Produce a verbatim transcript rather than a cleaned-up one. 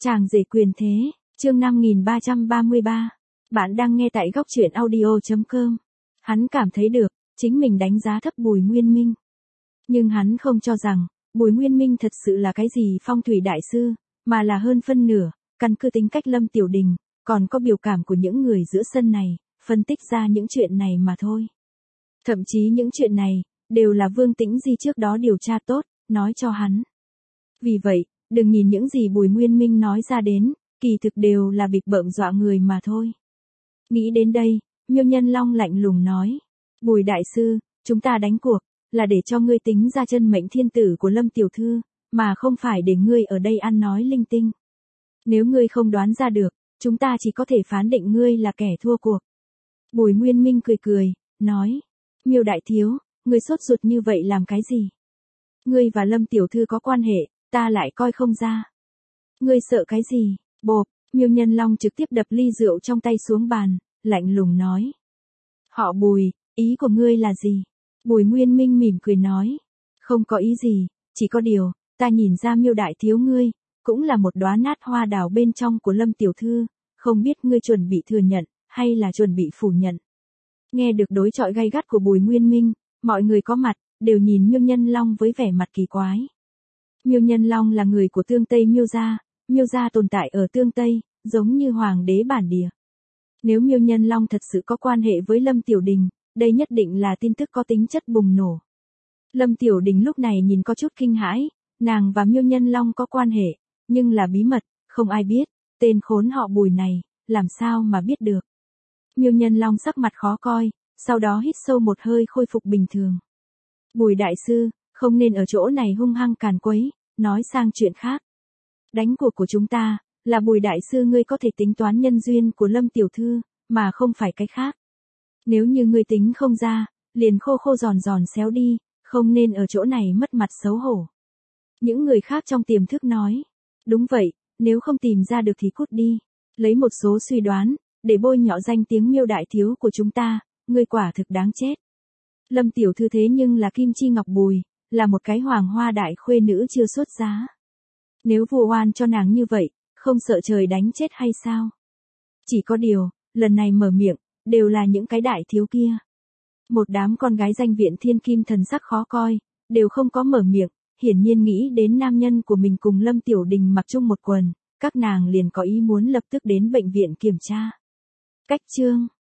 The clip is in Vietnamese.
Chàng rể quyền thế, chương năm nghìn ba trăm ba mươi ba. Bạn đang nghe tại góc truyện audio chấm com. Hắn cảm thấy được, chính mình đánh giá thấp Bùi Nguyên Minh. Nhưng hắn không cho rằng, Bùi Nguyên Minh thật sự là cái gì phong thủy đại sư, mà là hơn phân nửa, căn cứ tính cách Lâm Tiểu Đình, còn có biểu cảm của những người giữa sân này, phân tích ra những chuyện này mà thôi. Thậm chí những chuyện này, đều là Vương Tĩnh Di trước đó điều tra tốt, nói cho hắn. Vì vậy, đừng nhìn những gì Bùi Nguyên Minh nói ra đến, kỳ thực đều là bịp bợm dọa người mà thôi. Nghĩ đến đây, Miêu Nhân Long lạnh lùng nói. Bùi đại sư, chúng ta đánh cuộc, là để cho ngươi tính ra chân mệnh thiên tử của Lâm Tiểu Thư, mà không phải để ngươi ở đây ăn nói linh tinh. Nếu ngươi không đoán ra được, chúng ta chỉ có thể phán định ngươi là kẻ thua cuộc. Bùi Nguyên Minh cười cười, nói. Miêu đại thiếu, ngươi sốt ruột như vậy làm cái gì? Ngươi và Lâm Tiểu Thư có quan hệ, ta lại coi không ra. Ngươi sợ cái gì? Bộp, Miêu Nhân Long trực tiếp đập ly rượu trong tay xuống bàn, lạnh lùng nói. Họ Bùi, ý của ngươi là gì? Bùi Nguyên Minh mỉm cười nói. Không có ý gì, chỉ có điều, ta nhìn ra Miêu đại thiếu ngươi, cũng là một đóa nát hoa đào bên trong của Lâm Tiểu Thư, không biết ngươi chuẩn bị thừa nhận, hay là chuẩn bị phủ nhận. Nghe được đối chọi gay gắt của Bùi Nguyên Minh, mọi người có mặt, đều nhìn Miêu Nhân Long với vẻ mặt kỳ quái. Miêu Nhân Long là người của Tương Tây Miêu gia, Miêu gia tồn tại ở Tương Tây, giống như hoàng đế bản địa. Nếu Miêu Nhân Long thật sự có quan hệ với Lâm Tiểu Đình, đây nhất định là tin tức có tính chất bùng nổ. Lâm Tiểu Đình lúc này nhìn có chút kinh hãi, nàng và Miêu Nhân Long có quan hệ, nhưng là bí mật, không ai biết, tên khốn họ Bùi này, làm sao mà biết được. Miêu Nhân Long sắc mặt khó coi, sau đó hít sâu một hơi khôi phục bình thường. Bùi đại sư, không nên ở chỗ này hung hăng càn quấy, nói sang chuyện khác. Đánh cuộc của chúng ta, là Bùi đại sư ngươi có thể tính toán nhân duyên của Lâm Tiểu Thư, mà không phải cái khác. Nếu như ngươi tính không ra, liền khô khô giòn giòn xéo đi, không nên ở chỗ này mất mặt xấu hổ. Những người khác trong tiềm thức nói. Đúng vậy, nếu không tìm ra được thì cút đi. Lấy một số suy đoán, để bôi nhọ danh tiếng Miêu đại thiếu của chúng ta, ngươi quả thực đáng chết. Lâm Tiểu Thư thế nhưng là Kim Chi Ngọc Bùi, là một cái hoàng hoa đại khuê nữ chưa xuất giá. Nếu vu oan cho nàng như vậy, không sợ trời đánh chết hay sao? Chỉ có điều, lần này mở miệng, đều là những cái đại thiếu kia. Một đám con gái danh viện thiên kim thần sắc khó coi, đều không có mở miệng, hiển nhiên nghĩ đến nam nhân của mình cùng Lâm Tiểu Đình mặc chung một quần, các nàng liền có ý muốn lập tức đến bệnh viện kiểm tra. Cách chương